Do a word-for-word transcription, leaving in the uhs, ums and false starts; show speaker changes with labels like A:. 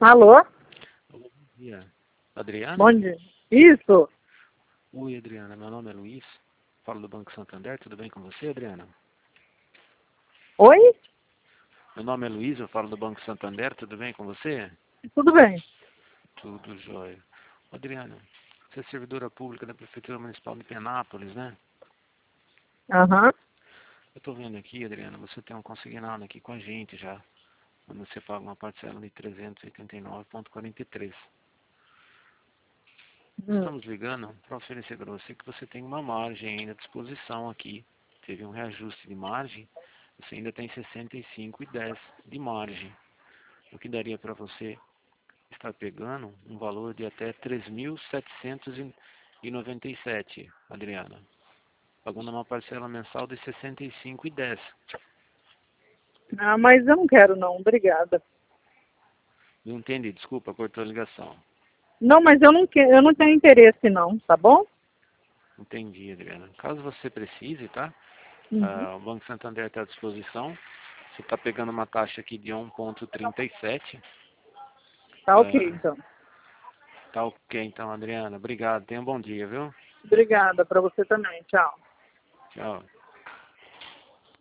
A: Alô?
B: Alô, bom dia. Adriana?
A: Bom dia. Isso.
B: Oi, Adriana. Meu nome é Luiz. Falo do Banco Santander. Tudo bem com você, Adriana?
A: Oi?
B: Meu nome é Luiz. Eu falo do Banco Santander. Tudo bem com você?
A: Tudo bem.
B: Tudo jóia. Adriana, você é servidora pública da Prefeitura Municipal de Penápolis, né?
A: Aham.
B: Eu estou vendo aqui, Adriana, você tem um consignado aqui com a gente já. Quando você paga uma parcela de trezentos e oitenta e nove vírgula quarenta e três.
A: Hum.
B: Estamos ligando para oferecer para você que você tem uma margem ainda à disposição aqui. Teve um reajuste de margem, você ainda tem sessenta e cinco vírgula dez de margem. O que daria para você estar pegando um valor de até três mil setecentos e noventa e sete, Adriana. Pagando uma parcela mensal de sessenta e cinco vírgula dez.
A: Ah, mas eu não quero não, obrigada.
B: Não entendi, desculpa, cortou a ligação.
A: Não, mas eu não, que, eu não tenho interesse não, tá bom?
B: Entendi, Adriana. Caso você precise, tá?
A: Uhum.
B: Ah, o Banco Santander está à disposição. Você está pegando uma taxa aqui de um vírgula trinta e sete.
A: Tá ok,
B: Ah,
A: então.
B: tá ok, então, Adriana. Obrigado. Tenha um bom dia, viu?
A: Obrigada, para você também. Tchau.
B: Tchau.